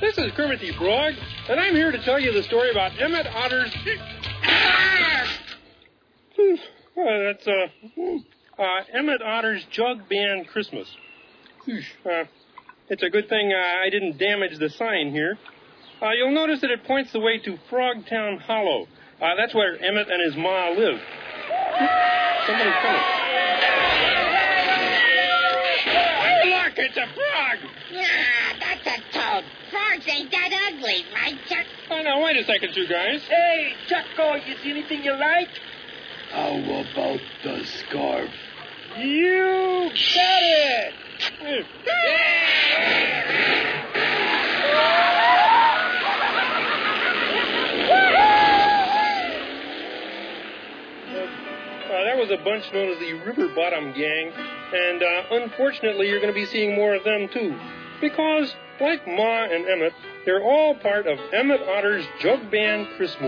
This is Kermit the Frog, and I'm here to tell you the story about Emmett Otter's... That's Emmett Otter's Jug Band Christmas. It's a good thing I didn't damage the sign here. You'll notice that it points the way to Frogtown Hollow. That's where Emmett and his ma live. Somebody's coming. Look, it's a frog! That's a toad. Frogs ain't that ugly, right, Chuck? Oh, now, wait a second, you guys. Hey, Chucko, you see anything you like? How about the scarf? You got it! That was a bunch known as the River Bottom Gang, and unfortunately you're going to be seeing more of them too, because, like Ma and Emmett, they're all part of Emmett Otter's Jug Band Christmas.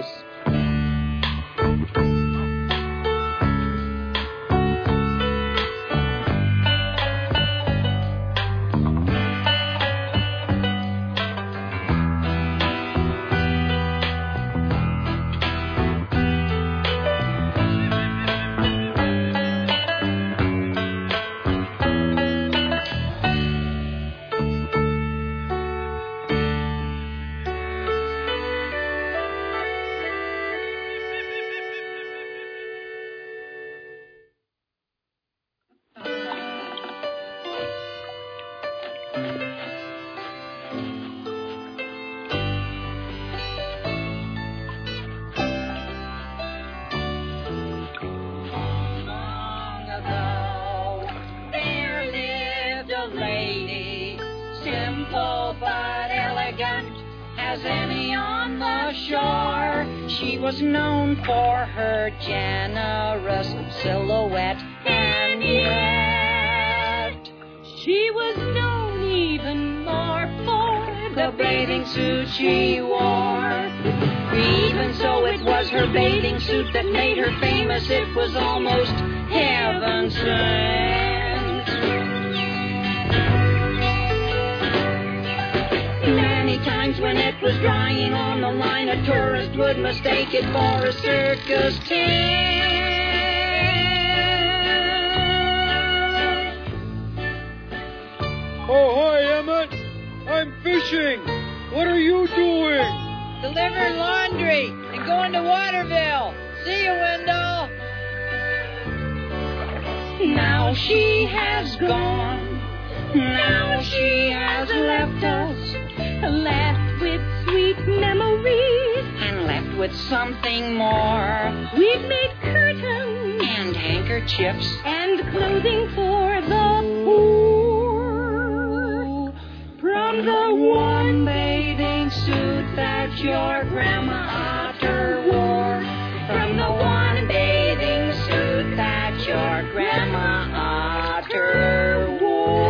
As any on the shore, she was known for her generous silhouette, and yet she was known even more for the bathing suit she wore. Even so, it was her bathing suit that made her famous. It was almost heaven sent. Many times when it was drying on the line, a tourist would mistake it for a circus tent. Oh, hi, Emmett. I'm fishing. What are you doing? Delivering laundry and going to Waterville. See you, Wendell. Now she has gone. Now she has left us. Left with sweet memories and left with something more. We've made curtains and handkerchiefs and clothing for the poor. From the one bathing suit that your Grandma Otter wore. From the one bathing suit that your Grandma Otter wore.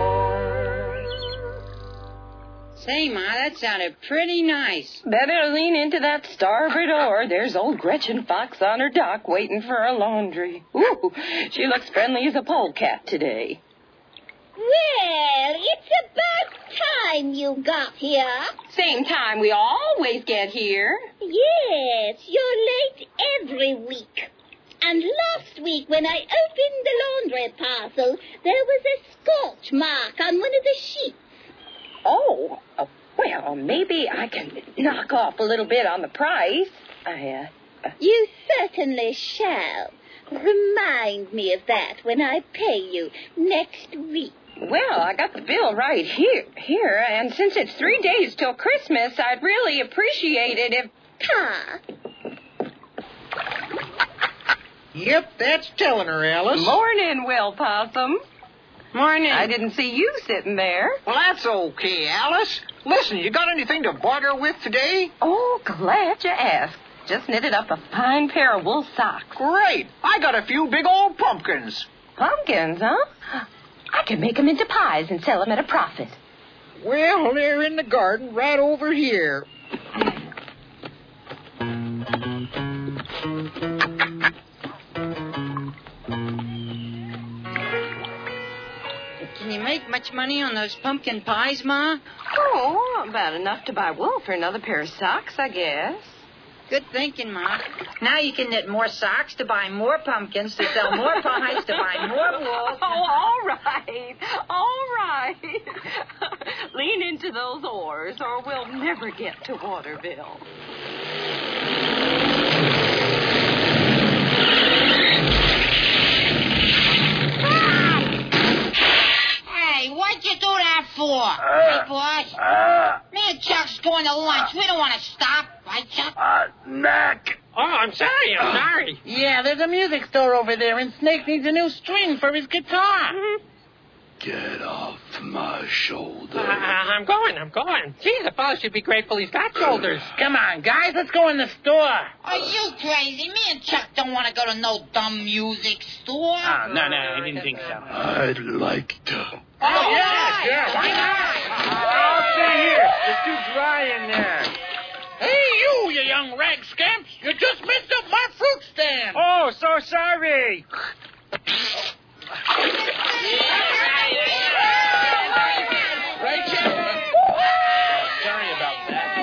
Say, Ma, that sounded pretty nice. Better lean into that starboard oar. There's old Gretchen Fox on her dock waiting for her laundry. Ooh, she looks friendly as a polecat today. Well, it's about time you got here. Same time we always get here. Yes, you're late every week. And last week when I opened the laundry parcel, there was a scorch mark on one of the sheets. Oh, well, maybe I can knock off a little bit on the price. You certainly shall. Remind me of that when I pay you next week. Well, I got the bill right here, and since it's 3 days till Christmas, I'd really appreciate it if... Pa. Yep, that's telling her, Alice. Morning, Will Possum. Morning. I didn't see you sitting there. Well, that's okay, Alice. Listen, you got anything to barter with today? Oh, glad you asked. Just knitted up a fine pair of wool socks. Great. I got a few big old pumpkins. Pumpkins, huh? I can make them into pies and sell them at a profit. Well, they're in the garden right over here. Can you make much money on those pumpkin pies, Ma? Oh, about enough to buy wool for another pair of socks, I guess. Good thinking, Ma. Now you can knit more socks to buy more pumpkins, to sell more pies, to buy more wool. Oh, all right. All right. Lean into those oars, or we'll never get to Waterville. Hey, what'd you do that for? Hey, boss. Me and Chuck's going to lunch. We don't want to stop. Right, Chuck? Neck. Oh, I'm sorry. Yeah, there's a music store over there, and Snake needs a new string for his guitar. Get off my shoulder. I'm going. Gee, the fellow should be grateful he's got shoulders. Come on, guys, let's go in the store. Are you crazy? Me and Chuck don't want to go to no dumb music store. Oh, no, I didn't think so. I'd like to. Oh, yeah, why not? I'll stay here. It's too dry in there. Hey, you young rag scamps. You just messed up my fruit stand. Oh, so sorry. Rachel? Sorry about that.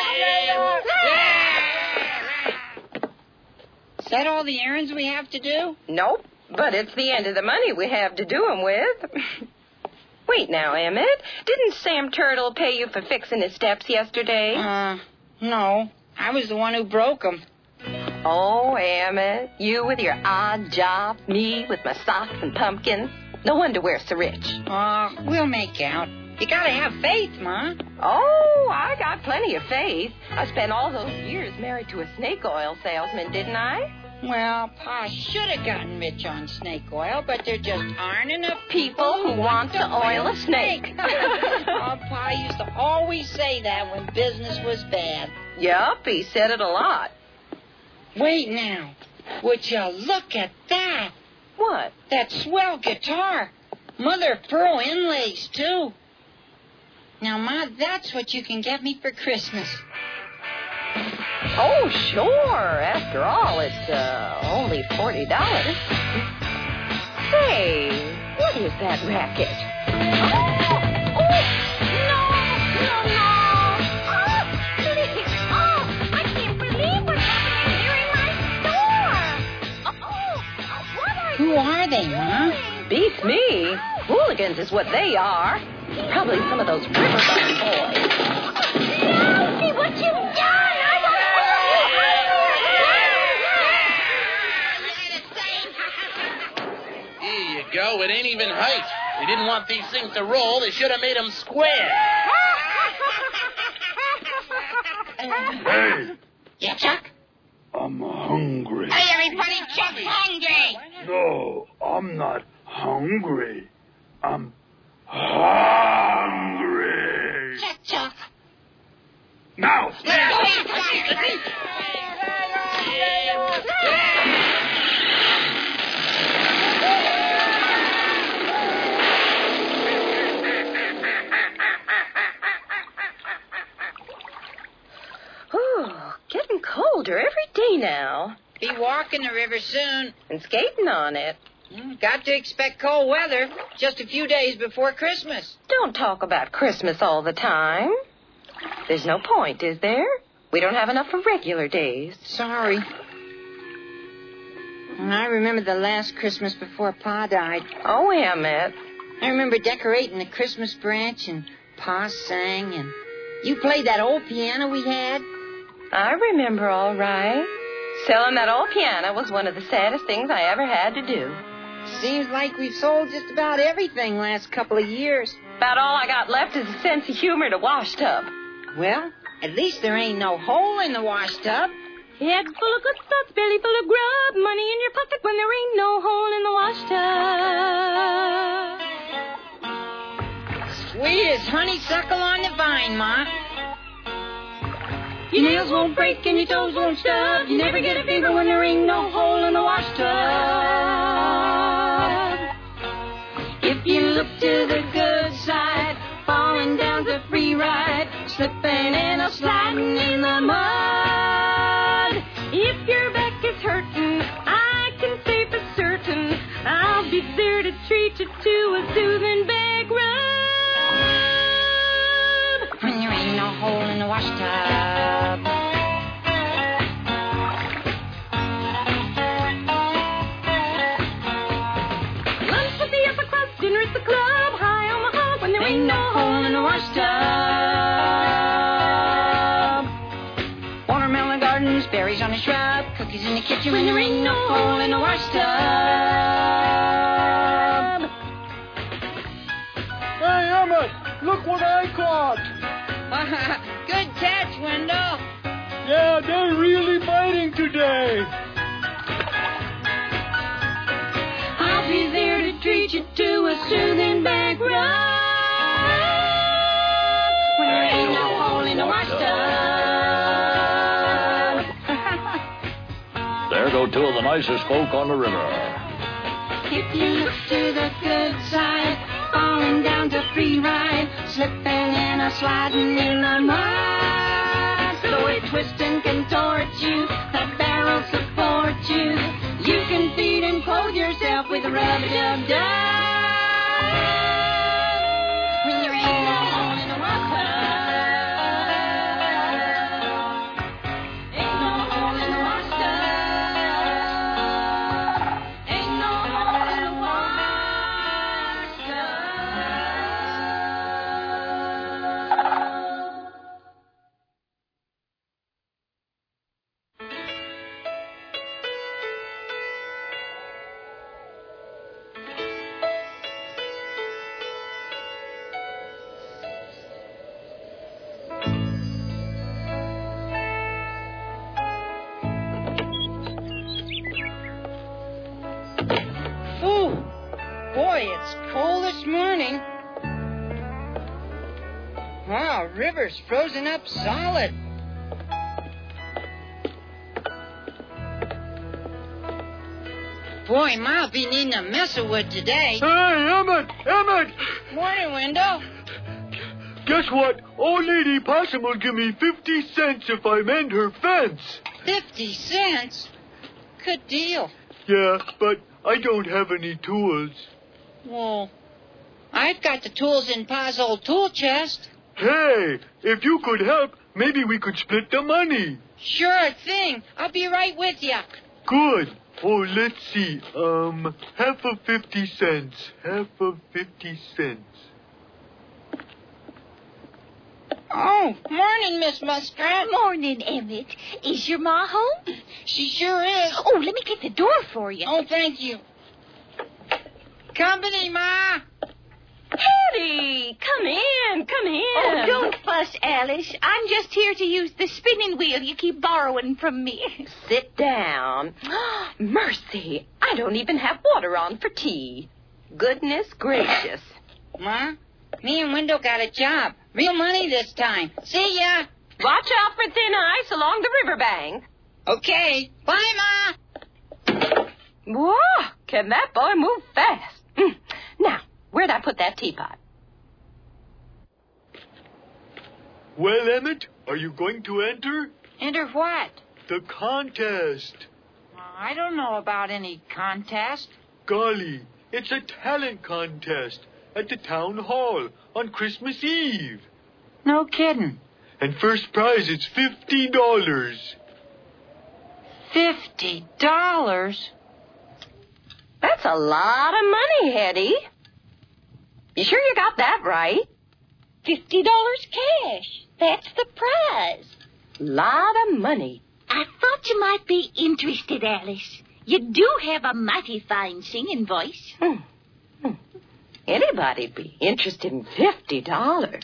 Is that all the errands we have to do? Nope, but it's the end of the money we have to do 'em with. Wait now, Emmett. Didn't Sam Turtle pay you for fixing his steps yesterday? No. I was the one who broke them. Oh, Emmett, you with your odd job, me with my socks and pumpkins. No wonder we're so rich. We'll make out. You gotta have faith, Ma. Oh, I got plenty of faith. I spent all those years married to a snake oil salesman, didn't I? Well, Pa should have gotten rich on snake oil, but there just aren't enough People who want to oil a snake. Pa used to always say that when business was bad. Yup, he said it a lot. Wait now. Would you look at that? What? That swell guitar. Mother of pearl inlays, too. Now, Ma, that's what you can get me for Christmas. Oh, sure. After all, it's only $40. Say, what is that racket? Oh, no. Please. I can't believe what's happening here in my store. What are Who are they, Ma? Beats me. Hooligans is what they are. Probably some of those riverboat boys. No, see what you've done. Here you go. It ain't even height. They didn't want these things to roll. They should have made them square. Hey, Yeah, Chuck? I'm hungry. Hey, everybody, Chuck's hungry. No, I'm not hungry. I'm hungry. Chuck. Now, Getting colder every day now. Be walking the river soon. And skating on it. Got to expect cold weather just a few days before Christmas. Don't talk about Christmas all the time. There's no point, is there? We don't have enough for regular days. Sorry. I remember the last Christmas before Pa died. Oh, Emmett. I remember decorating the Christmas branch, and Pa sang, and you played that old piano we had. I remember all right. Selling that old piano was one of the saddest things I ever had to do. Seems like we've sold just about everything last couple of years. About all I got left is a sense of humor to wash tub. Well, at least there ain't no hole in the wash tub. Head full of good thoughts, belly full of grub, money in your pocket when there ain't no hole in the wash tub. Sweet as honeysuckle on the vine, Ma. Your nails won't break and your toes won't stub. You never get a fever when there ain't no hole in the wash tub. If you look to the good side, falling down's a free ride, slipping and a sliding in the mud. If your back is hurting, I can say for certain I'll be there to treat you to a soothing bag tunes, berries on a shrub, cookies in the kitchen when there ain't no hole in the washtub. Hey, Emmett, look what I caught. Good catch, Wendell. Yeah, they're really biting today. I'll be there to treat you to a soothing back rub. When there ain't no hole in the washtub. There go two of the nicest folk on the river. If you look to the good side, falling down to free ride, slipping and a sliding in the mud. So it twists and contort you, the barrel supports you. You can feed and clothe yourself with a rub-a-dub-dub. When there ain't no hole in the washtub. Ain't no hole in the washtub. Ain't no hole in the Ooh, boy, it's cold this morning. Wow, river's frozen up solid. Boy, Ma'll be needing a mess of wood today. Hey, Emmett! Morning, Wendell. Guess what? Old Lady Possum will give me 50 cents if I mend her fence. 50 cents? Good deal. Yeah, but I don't have any tools. Well, I've got the tools in Pa's old tool chest. Hey, if you could help, maybe we could split the money. Sure thing. I'll be right with you. Good. Oh, let's see. Half of 50 cents. Half of 50 cents. Oh, morning, Miss Muskrat. Morning, Emmett. Is your ma home? She sure is. Oh, let me get the door for you. Oh, thank you. Company, Ma. Hetty, come in. Oh, don't fuss, Alice. I'm just here to use the spinning wheel you keep borrowing from me. Sit down. Mercy, I don't even have water on for tea. Goodness gracious. Ma, me and Wendell got a job. Real money this time. See ya. Watch out for thin ice along the riverbank. Okay. Bye, Ma. Whoa, can that boy move fast? Now, where'd I put that teapot? Well, Emmett, are you going to enter? Enter what? The contest. I don't know about any contest. Golly, it's a talent contest at the town hall on Christmas Eve. No kidding. And first prize is $50. $50? That's a lot of money, Hetty. You sure you got that right? $50 cash. That's the prize. Lot of money. I thought you might be interested, Alice. You do have a mighty fine singing voice. Anybody'd be interested in $50.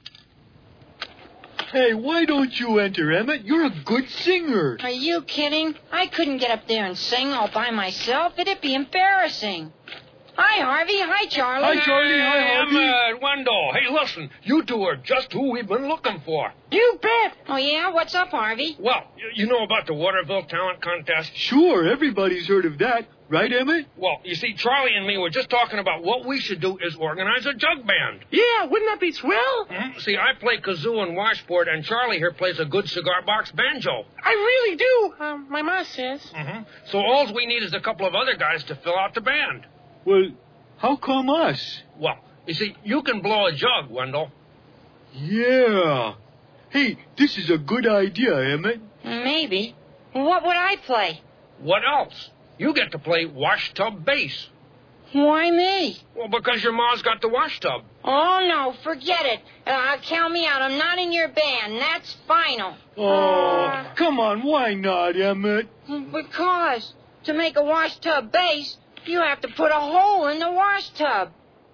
Hey, why don't you enter, Emmett? You're a good singer. Are you kidding? I couldn't get up there and sing all by myself. It'd be embarrassing. Hi, Harvey. Hi, Charlie. Hi, Charlie. Hi, Harvey. Emmett, Wendell. Hey, listen. You two are just who we've been looking for. You bet. Oh, yeah? What's up, Harvey? Well, you know about the Waterville Talent Contest? Sure, everybody's heard of that. Right, Emmett? Well, you see, Charlie and me were just talking about what we should do is organize a jug band. Yeah, wouldn't that be swell? Mm-hmm. See, I play kazoo and washboard, and Charlie here plays a good cigar box banjo. I really do, my ma says. Mm-hmm. So all we need is a couple of other guys to fill out the band. Well, how come us? Well, you see, you can blow a jug, Wendell. Yeah. Hey, this is a good idea, Emmett. Maybe. What would I play? What else? You get to play washtub bass. Why me? Well, because your ma's got the wash tub. Oh, no, forget it. Count me out. I'm not in your band. That's final. Oh, come on. Why not, Emmett? Because to make a wash tub base, you have to put a hole in the wash tub.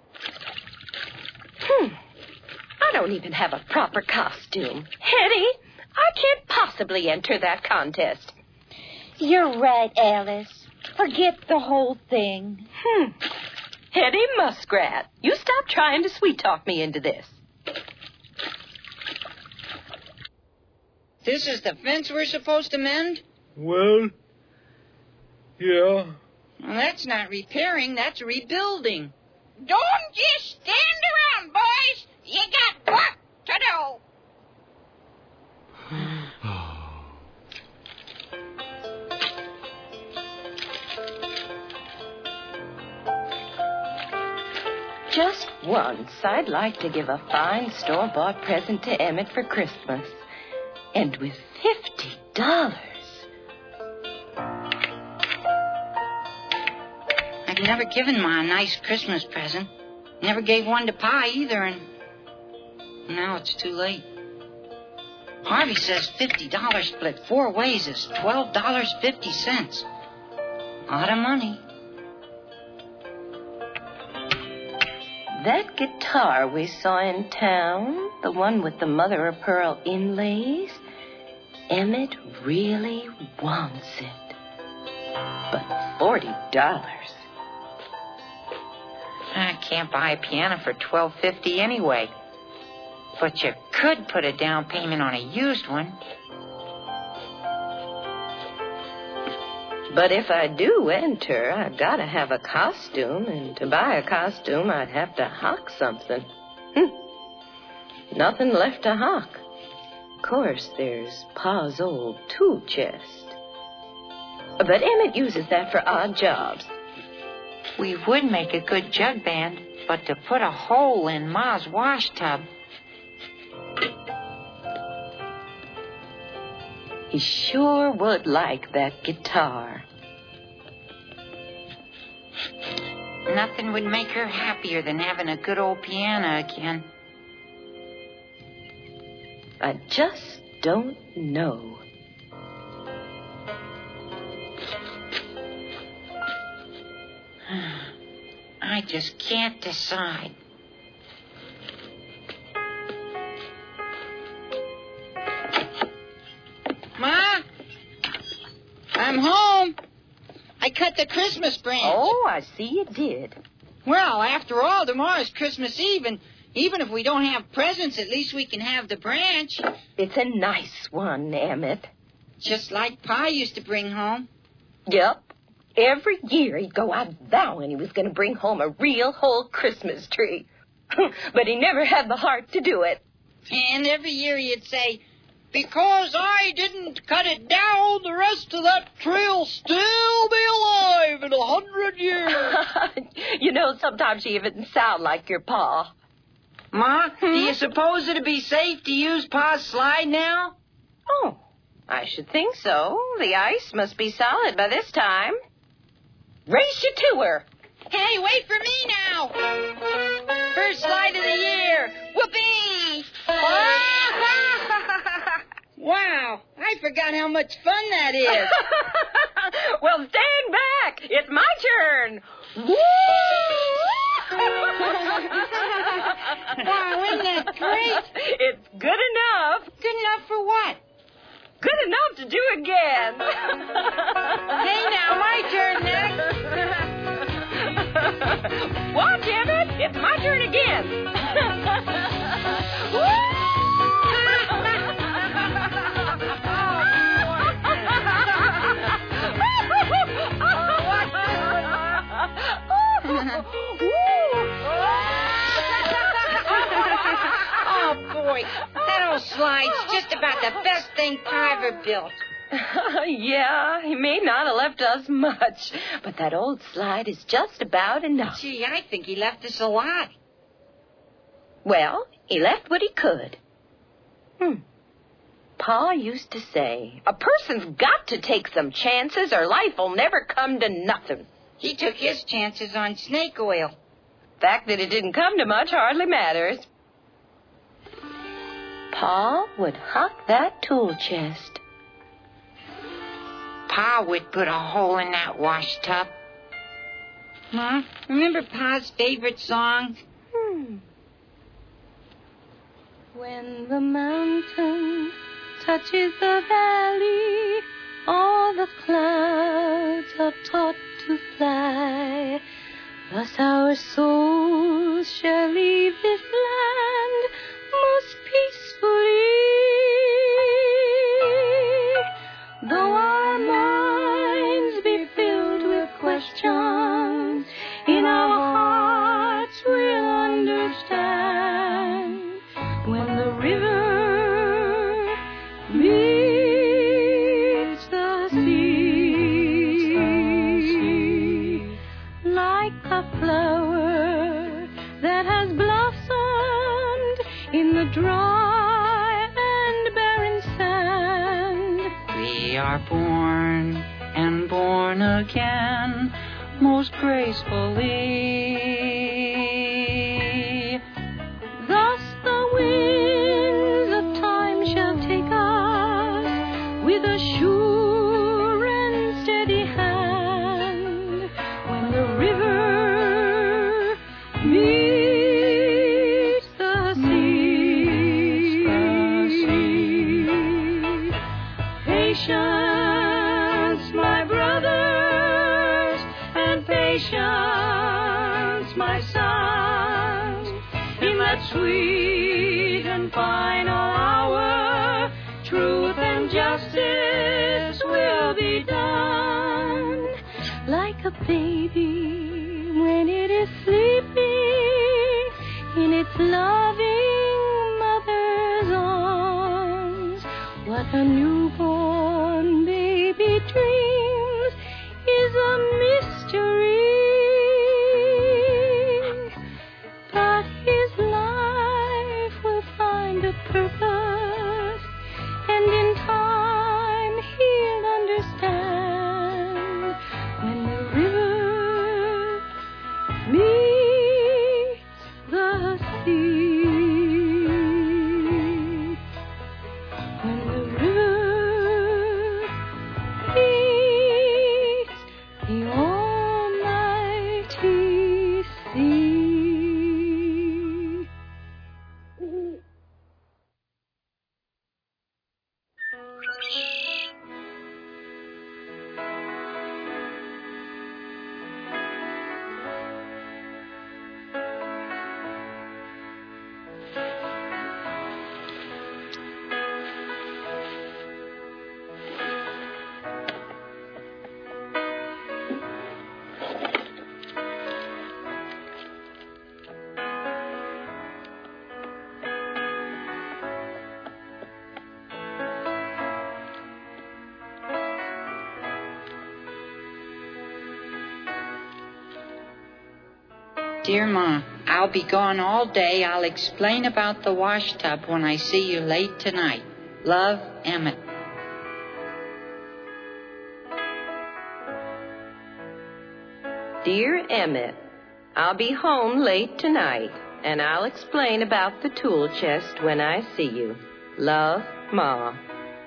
I don't even have a proper costume. Hetty, I can't possibly enter that contest. You're right, Alice. Forget the whole thing. Hetty Muskrat, you stop trying to sweet-talk me into this. This is the fence we're supposed to mend? Well, yeah. Well, that's not repairing, that's rebuilding. Don't just stand around, boys. You got work to do. Just once, I'd like to give a fine store-bought present to Emmett for Christmas. And with $50. I've never given Ma a nice Christmas present. Never gave one to Pa either, and now it's too late. Harvey says $50 split 4 ways is $12.50. A lot of money. That guitar we saw in town, the one with the mother-of-pearl inlays, Emmett really wants it. But $40. I can't buy a piano for $12.50 anyway. But you could put a down payment on a used one. But if I do enter, I've got to have a costume, and to buy a costume, I'd have to hock something. Nothing left to hock. Of course, there's Pa's old tool chest. But Emmett uses that for odd jobs. We would make a good jug band, but to put a hole in Ma's wash tub... He sure would like that guitar. Nothing would make her happier than having a good old piano again. I just don't know. I just can't decide. Ma? I'm home. I cut the Christmas branch. Oh, I see you did. Well, after all, tomorrow's Christmas Eve, and even if we don't have presents, at least we can have the branch. It's a nice one, Emmett. Just like Pa used to bring home. Yep. Every year he'd go out vowing he was going to bring home a real whole Christmas tree. But he never had the heart to do it. And every year he'd say, "Because I didn't cut it down, the rest of that tree'll still be alive in 100 years. You know, sometimes you even sound like your pa. Ma, do you suppose it'd be safe to use Pa's slide now? Oh, I should think so. The ice must be solid by this time. Race you to her. Hey, wait for me now. First slide of the year. Whoopee! Wow, I forgot how much fun that is. Well, stand back. It's my turn. Woo! Wow, isn't that great? It's good enough. Good enough for what? Good enough to do again. Hey, now, my turn next. Watch, Emmett. It's my turn again. Oh, boy. That old slide's just about the best thing Pa ever built. Yeah, he may not have left us much, but that old slide is just about enough. Gee, I think he left us a lot. Well, he left what he could. Pa used to say, a person's got to take some chances or life will never come to nothing. He took his chances on snake oil. Fact that it didn't come to much hardly matters. Pa would hock that tool chest. Pa would put a hole in that wash tub. Ma, remember Pa's favorite song? When the mountain touches the valley, all the clouds are taught to fly. Thus our souls shall leave this land most peacefully. Though our minds be filled with questions, in our hearts we'll understand. When the river meets the sea, like a flower that has blossomed in the dry and barren sand, We are born and born again most gracefully. thus the winds of time shall take us with a sure and steady hand. When the river meets the sea, patience, my brothers, and patience, my sons, in that sweet and final hour, truth and justice will be done. Like a baby when it is sleeping in its loving mother's arms, what a newborn baby dreams is a mystery. But his life will find a purpose, and in time he'll understand. When the river meets the sea, when the river meets the almighty sea. Dear Ma, I'll be gone all day. I'll explain about the wash tub when I see you late tonight. Love, Emmett. Dear Emmett, I'll be home late tonight, and I'll explain about the tool chest when I see you. Love, Ma.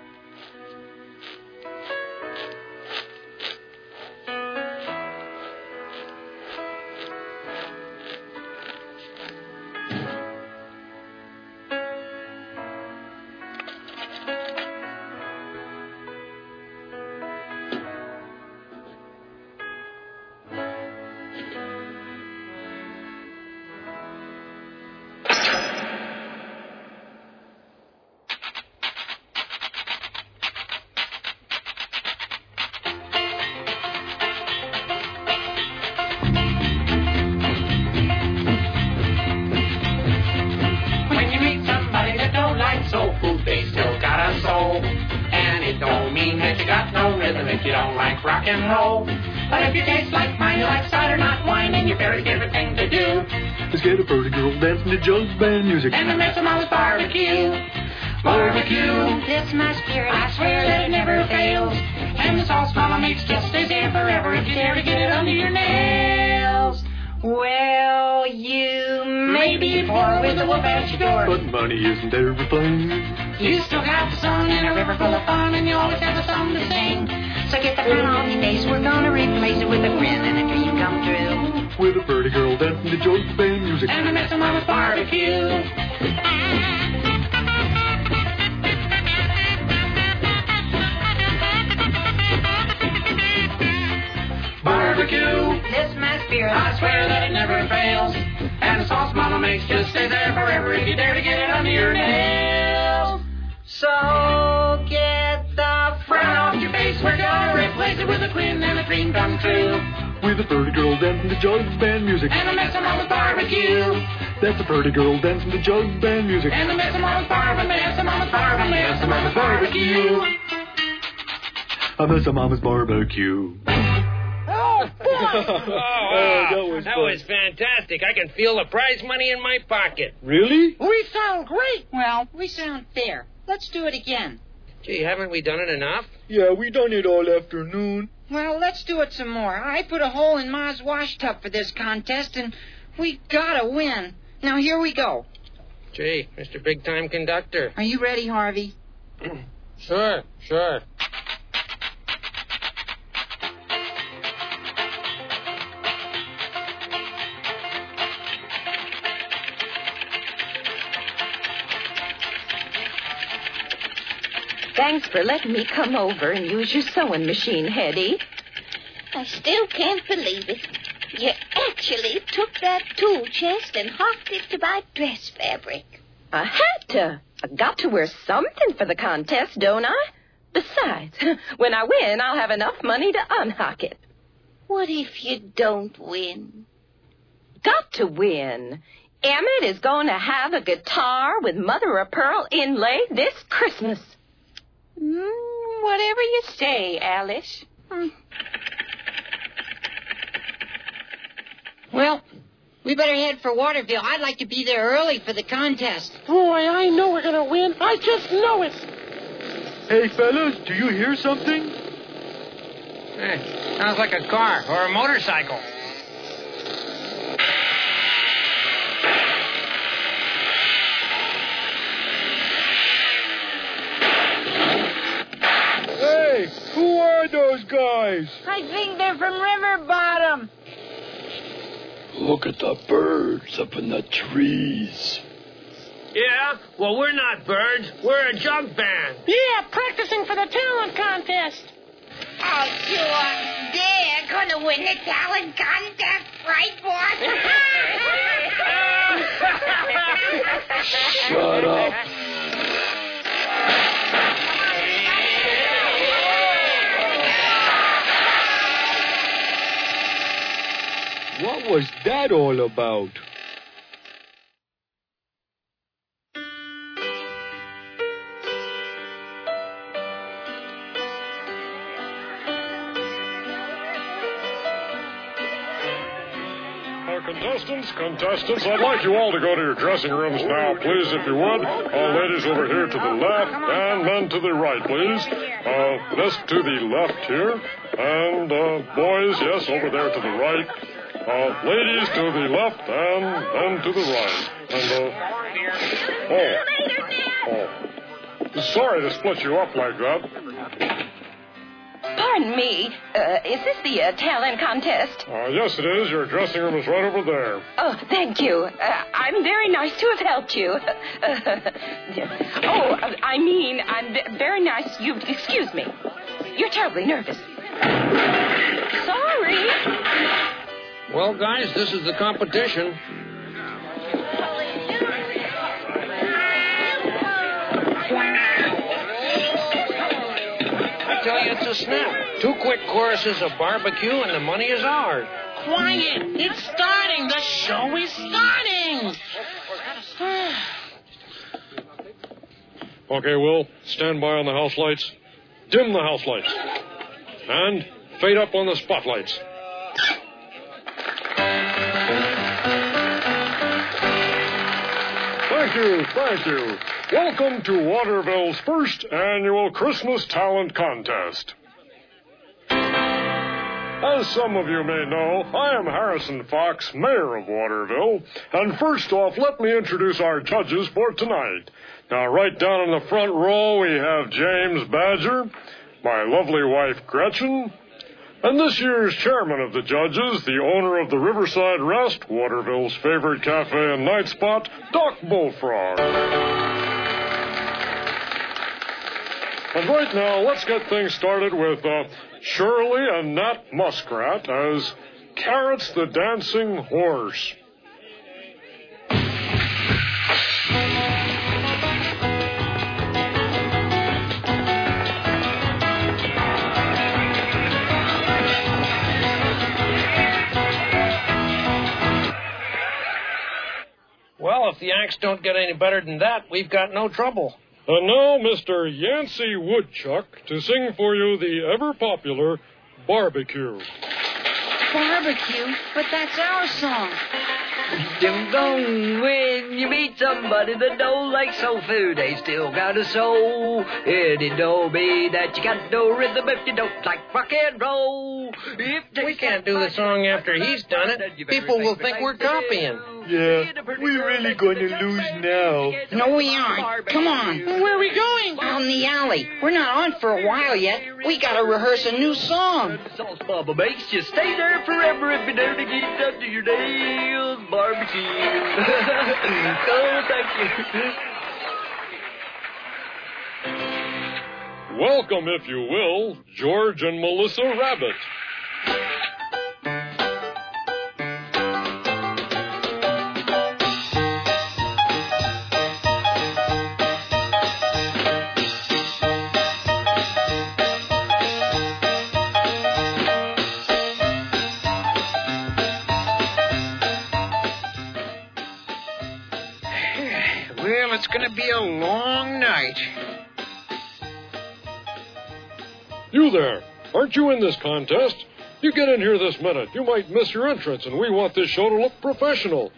If you don't like rock and roll, but if you taste like mine, you like cider, not wine, and your very favorite thing to do Let's get a pretty girl dancing to jug band music. and to make some always barbecue. Barbecue, That's my spirit. I swear that it never fails. And the sauce Mama makes just stays there forever if you dare to get it under your nails. Well, you Maybe you're poor with a wolf at your door, But money isn't everything. you still got the sun and a river full of fun, and you always have a song to sing. So get the frown off your face. We're gonna replace it with a grin and a dream come true. With a pretty girl dancing to George Band music. And the mess of Mama's barbecue. Barbecue, This my spirit. I swear that it never fails. And the sauce Mama makes just stays there forever if you dare to get it under your nails. So get the Frown off your face, we're gonna replace it with a grin and a dream come true. With a pretty girl dancing to George Band music. And the mess of Mama's barbecue. That's a pretty girl dancing to George Band music. And the mess of Mama's barbecue, mess of Mama's barbecue, mess of Mama's barbecue. A mess of Mama's barbecue. Oh, boy! That was fantastic. I can feel the prize money in my pocket. Really? We sound great. Well, we sound fair. Let's do it again. Gee, haven't we done it enough? Yeah, we done it all afternoon. Well, let's do it some more. I put a hole in Ma's wash tub for this contest, and we gotta win. Now, here we go. Gee, Mr. Big Time Conductor. Are you ready, Harvey? Sure. Thanks for letting me come over and use your sewing machine, Hetty. I still can't believe it. You actually took that tool chest and hocked it to buy dress fabric. I had to. I got to wear something for the contest, don't I? Besides, when I win, I'll have enough money to unhock it. What if you don't win? Got to win. Emmett is going to have a guitar with mother-of-pearl inlay this Christmas. Whatever you say, Alice. Well, we better head for Waterville. I'd like to be there early for the contest. Boy, I know we're gonna win. I just know it. Hey, fellas, do you hear something? Sounds like a car or a motorcycle. Hey, who are those guys? I think they're from River Bottom. Look at the birds up in the trees. Yeah? Well, we're not birds. We're a jug band. Yeah, practicing for the talent contest. Oh, sure. They're gonna win the talent contest, right, boss? Shut up. What was that all about? Contestants, I'd like you all to go to your dressing rooms now, please, if you would. Ladies over here to the left, and men to the right, please. This to the left here, and boys, yes, over there to the right. Ladies to the left, and men to the right. And, sorry to split you up like that. Pardon me. Is this the talent contest? Yes, it is. Your dressing room is right over there. Oh, thank you. I'm very nice to have helped you. I'm very nice. You excuse me. You're terribly nervous. Sorry. Well, guys, this is the competition. I tell you, it's a snap. 2 quick choruses of barbecue, and the money is ours. Quiet! It's starting! The show is starting! Okay, Will, stand by on the house lights. Dim the house lights. And fade up on the spotlights. Thank you. Welcome to Waterville's first annual Christmas Talent Contest. As some of you may know, I am Harrison Fox, Mayor of Waterville. And first off, let me introduce our judges for tonight. Now, right down in the front row, we have James Badger, my lovely wife, Gretchen, and this year's chairman of the judges, the owner of the Riverside Rest, Waterville's favorite cafe and night spot, Doc Bullfrog. And right now, let's get things started with Shirley and Nat Muskrat as Carrots the Dancing Horse. Well, if the acts don't get any better than that, we've got no trouble. And now, Mr. Yancey Woodchuck to sing for you the ever-popular Barbecue. Barbecue? But that's our song. Ding dong, when you meet somebody that don't like soul food, they still got a soul. And it don't mean that you got no rhythm if you don't like rock and roll. We can't do the song after he's done it. People will think we're copying. Yeah, we're really going to lose now. No, we aren't. Come on. Where are we going? Out in the alley. We're not on for a while yet. We gotta rehearse a new song. Sauce Mama makes you stay there forever if you don't get under your nails. Barbecue. Oh, thank you. Welcome, if you will, George and Melissa Rabbit. Well, it's going to be a long night. You there, aren't you in this contest? You get in here this minute. You might miss your entrance, and we want this show to look professional.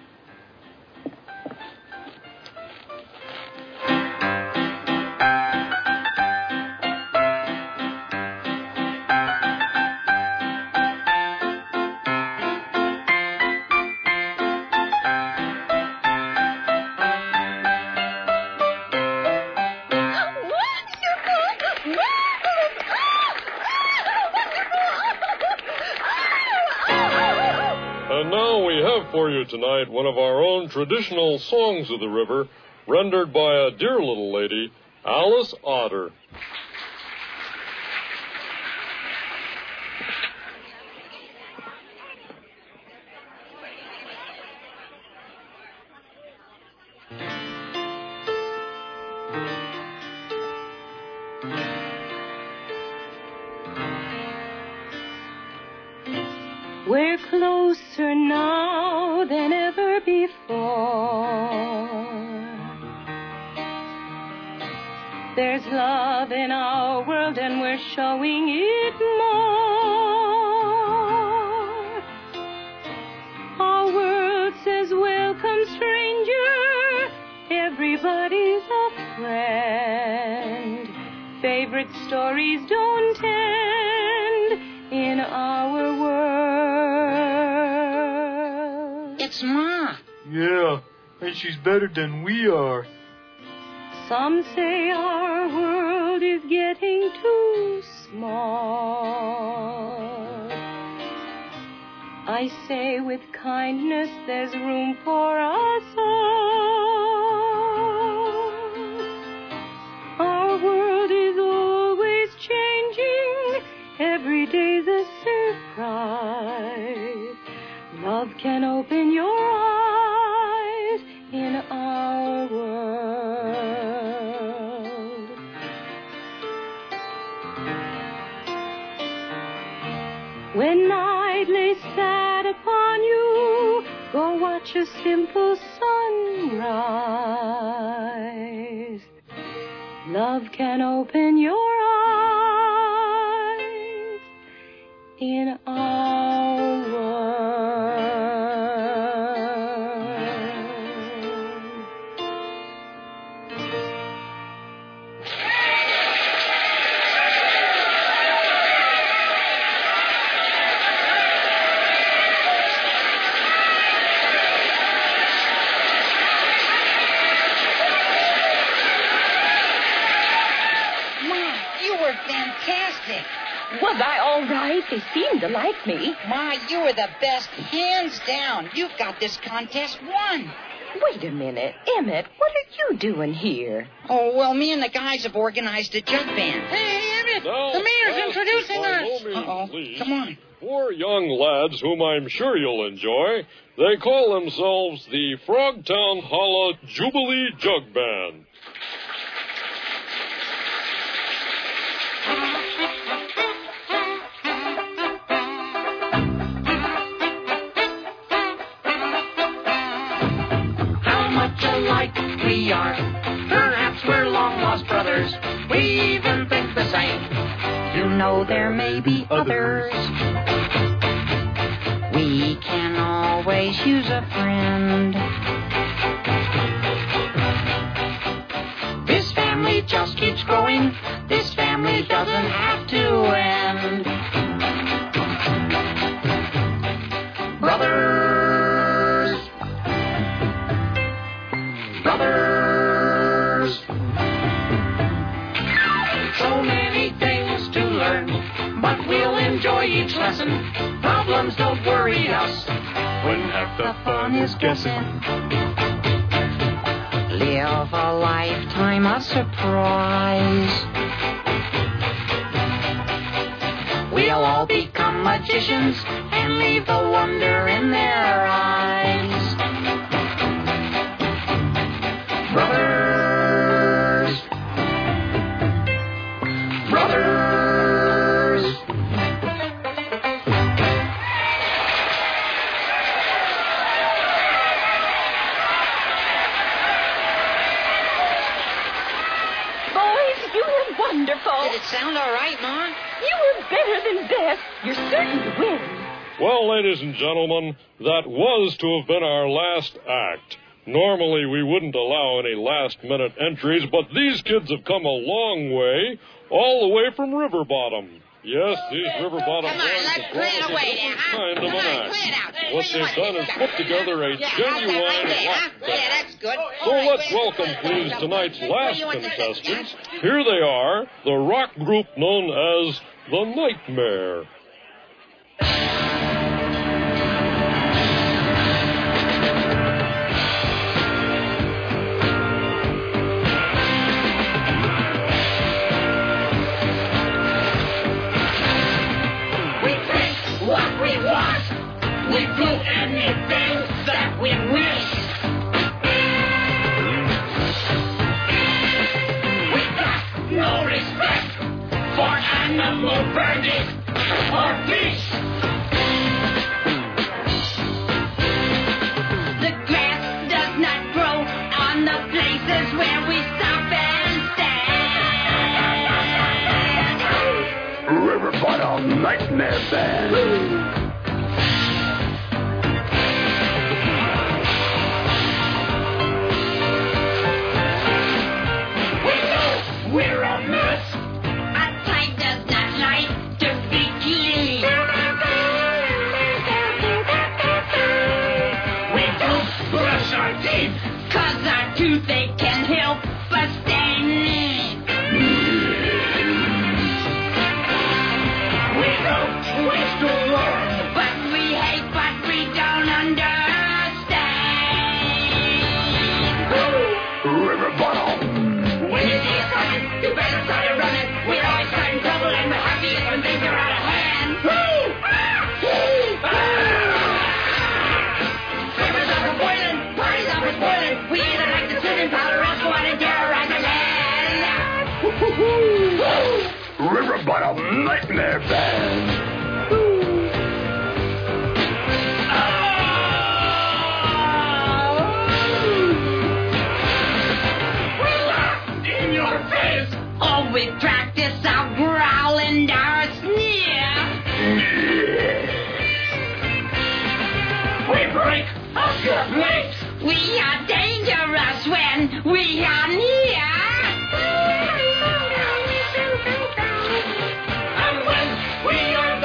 And now we have for you tonight one of our own traditional songs of the river, rendered by a dear little lady, Alice Otter. We're closer now than ever before. There's love in our world and we're showing it more. Our world says, welcome, stranger. Everybody's a friend. Favorite stories don't end in our world. It's Ma. Yeah, and she's better than we are. Some say our world is getting too small. I say with kindness there's room for us all. Our world is always changing. Every day's a surprise. Love can open your eyes in our world. When night lays sad upon you, go watch a simple sunrise. Love can open your eyes in our world. fantastic. Was I all right? They seemed to like me. Ma, you were the best, hands down. You've got this contest won. Wait a minute. Emmett, what are you doing here? Oh, well, me and the guys have organized a jug band. Hey, Emmett, Now, the mayor's introducing by us. no means Uh-oh. least, Come on. 4 young lads whom I'm sure you'll enjoy. They call themselves the Frogtown Holla Jubilee Jug Band. How much alike we are. Perhaps we're long-lost brothers. We even think the same. You know there may be others. We can always use a friend. This family just keeps growing. This family doesn't have to end. Brothers. Brothers. So many things to learn, but we'll enjoy each lesson. Problems don't worry us when half the fun is guessing. Live a lifetime of surprise. We'll all become magicians and leave the wonder in their eyes. Brothers. Brothers. Boys, you were wonderful. Did it sound all right, Ma? You were better than best. You're certain to win. Well, ladies and gentlemen, that was to have been our last act. Normally, we wouldn't allow any last-minute entries, but these kids have come a long way, all the way from River Bottom. Yes, these River Bottom Come on, boys let's have clear it brought us a away different there, huh? kind of Come an on, act. clear it out. What they've done is put together a Yeah, how's that right genuine there, huh? rock Yeah, band. that's good. So let's welcome, please, tonight's last contestants. Here they are, the rock group known as The Nightmare. We think what we want. We do anything that we wish. We got no respect for animal burning or fish. The grass does not grow on the places where we stop and stand. River Bottom Nightmare Band. We know we're a mess. A tie does not like to be clean. We don't brush our teeth. 'Cause our toothache can't help but stain. We don't wish to learn. But we hate what we don't understand. River Bottom. When you see us coming, you better try to run it. We're always starting trouble and we're happiest when things are out of hand. Rivers are boiling, parties are boiling. We either like the soothing powder or else go out and terrorize the land. River Bottom Nightmare Band. We laugh in your face. Oh, we practice our growl and our sneer. We break up your plates. We are dangerous when we are near. And when we are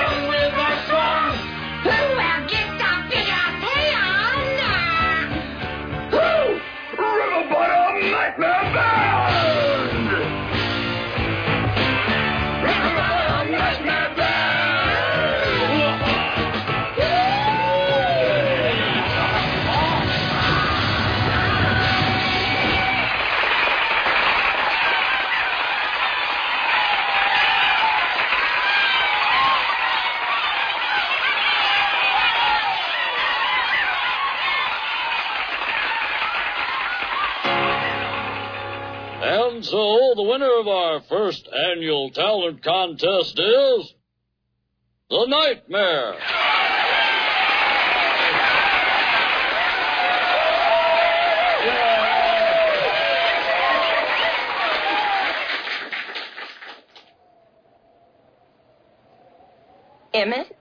And so, the winner of our first annual talent contest is... The Nightmare. Emmett,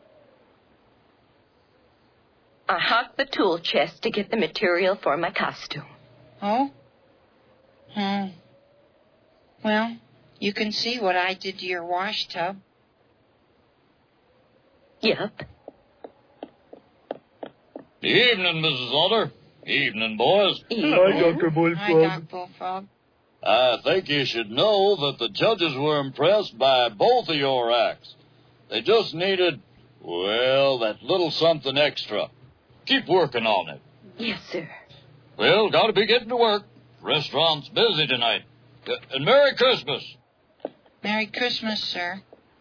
I hocked the tool chest to get the material for my costume. Oh? Oh. Well, you can see what I did to your wash tub. Yep. Evening, Mrs. Alder. Evening, boys. Hi, Dr. Bullfrog. Hi, Doc Bullfrog. I think you should know that the judges were impressed by both of your acts. They just needed, well, that little something extra. Keep working on it. Yes, sir. Well, gotta be getting to work. Restaurant's busy tonight. And Merry Christmas. Merry Christmas, sir.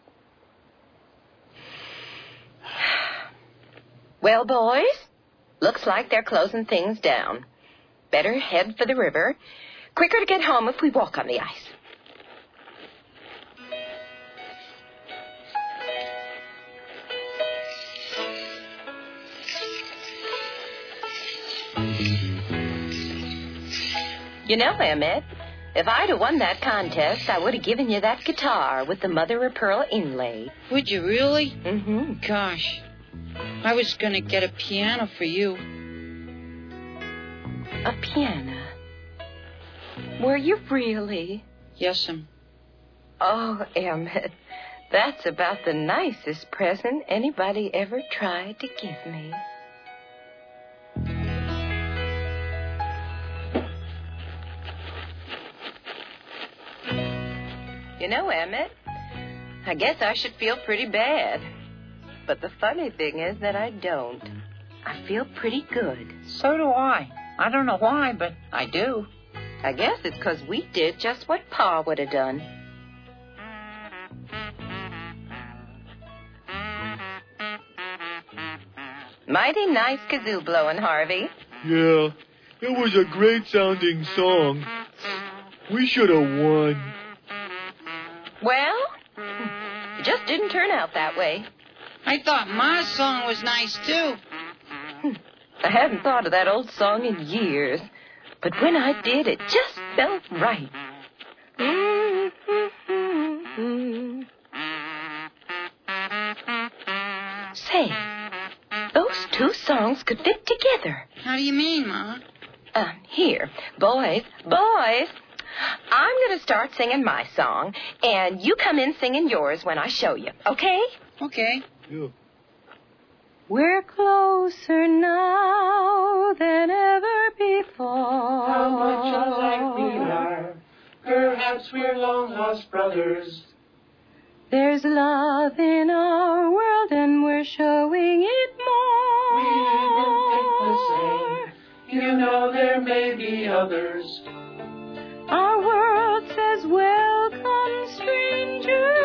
Well, boys, looks like they're closing things down. Better head for the river. Quicker to get home if we walk on the ice. You know, Emmett, if I'd have won that contest, I would have given you that guitar with the mother-of-pearl inlay. Would you really? Mm-hmm. Gosh, I was going to get a piano for you. A piano? Were you really? Yes'm. Oh, Emmett, that's about the nicest present anybody ever tried to give me. You know, Emmett, I guess I should feel pretty bad. But the funny thing is that I don't. I feel pretty good. So do I. I don't know why, but I do. I guess it's 'cause we did just what Pa would have done. Mighty nice kazoo blowing, Harvey. Yeah, it was a great sounding song. We should have won. Well, it just didn't turn out that way. I thought my song was nice, too. I hadn't thought of that old song in years. But when I did, it just felt right. Say, those two songs could fit together. How do you mean, Ma? Here, boys, I'm going to start singing my song, and you come in singing yours when I show you, okay? Okay. Yeah. We're closer now than ever before. How much alike we are. Perhaps we're long-lost brothers. There's love in our world, and we're showing it more. We even think the same. You know there may be others. Our world says, welcome, stranger.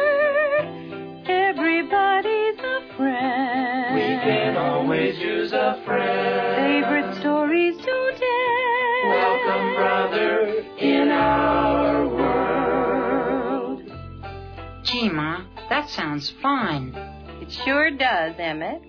Everybody's a friend. We can always use a friend. Favorite stories to tell. Welcome, brother, in our world. Gee, Ma, that sounds fine. It sure does, Emmett.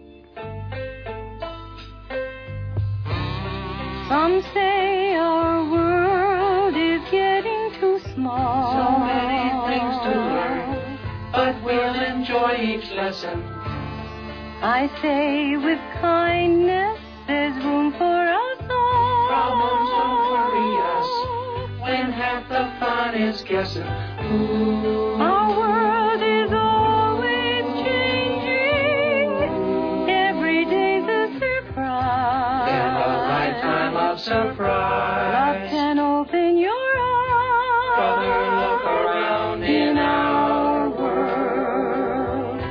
Some say our world is getting too small. So many things to learn, but we'll enjoy each lesson. I say with kindness, there's room for us all. Problems don't worry us when half the fun is guessing. Ooh. Our world is always changing. Every day's a surprise. And a lifetime of surprise. Love can open your eyes. Brother, look around in our world.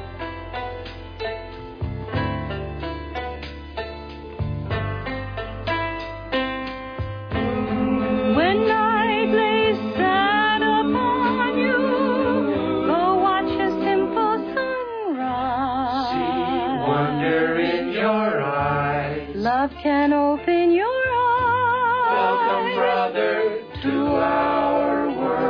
When night lays sad upon you, go watch a simple sunrise. See wonder in your eyes. Love can open your eyes. Welcome, brother, to our world.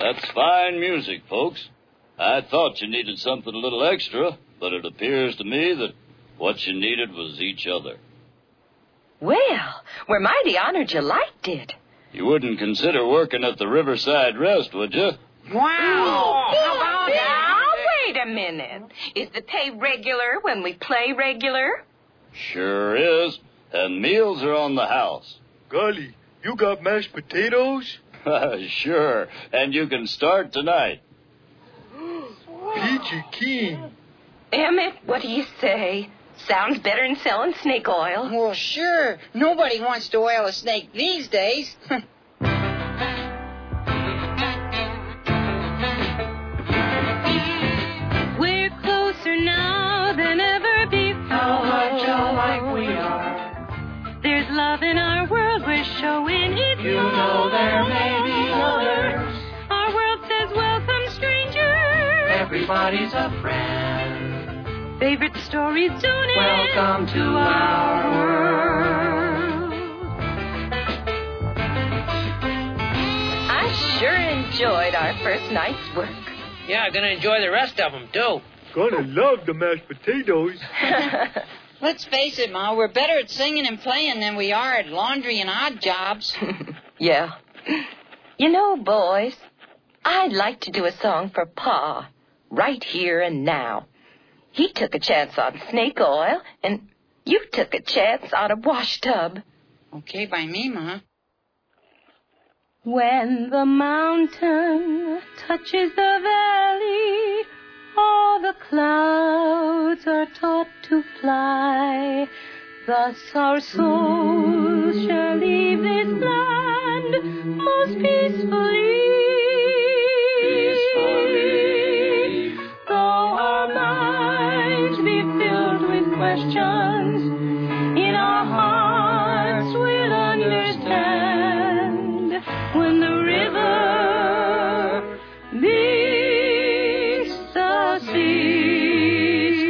That's fine music, folks. I thought you needed something a little extra, but it appears to me that what you needed was each other. Well, we're mighty honored you liked it. You wouldn't consider working at the Riverside Rest, would you? Wow! How about now? Wait a minute. Is the pay regular when we play regular? Sure is. And meals are on the house. Golly, you got mashed potatoes? Sure. And you can start tonight. Peachy keen. Emmett, what do you say? Sounds better than selling snake oil. Well, sure. Nobody wants to oil a snake these days. We're closer now than ever before. How much alike we are. There's love in our world, we're showing it. You know there may be others. Our world says welcome, stranger. Everybody's a friend. Favorite stories, don't it? Welcome to our world. I sure enjoyed our first night's work. Yeah, I'm gonna enjoy the rest of them, too. Gonna love the mashed potatoes. Let's face it, Ma, we're better at singing and playing than we are at laundry and odd jobs. Yeah. You know, boys, I'd like to do a song for Pa, right here and now. He took a chance on snake oil, and you took a chance on a wash tub. Okay, by me, Ma. When the mountain touches the valley, all the clouds are taught to fly. Thus our souls shall leave this land most peacefully. Though our minds be filled with questions, in our hearts we'll understand when the river meets the sea.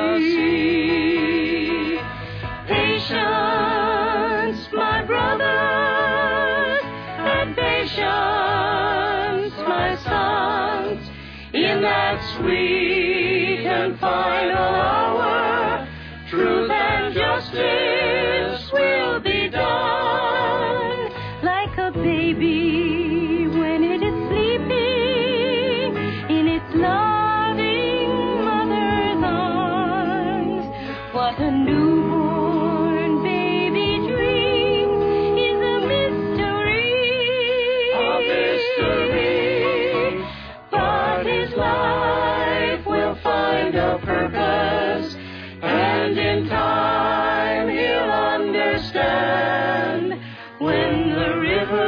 Patience, my brothers, and patience, my sons, in that sweet and final hour, truth and justice will be done. Like a baby when it is sleeping in its loving mother's arms. What a newborn baby dreams is a mystery. A mystery. But his life will find a purpose, and in time he'll understand when the river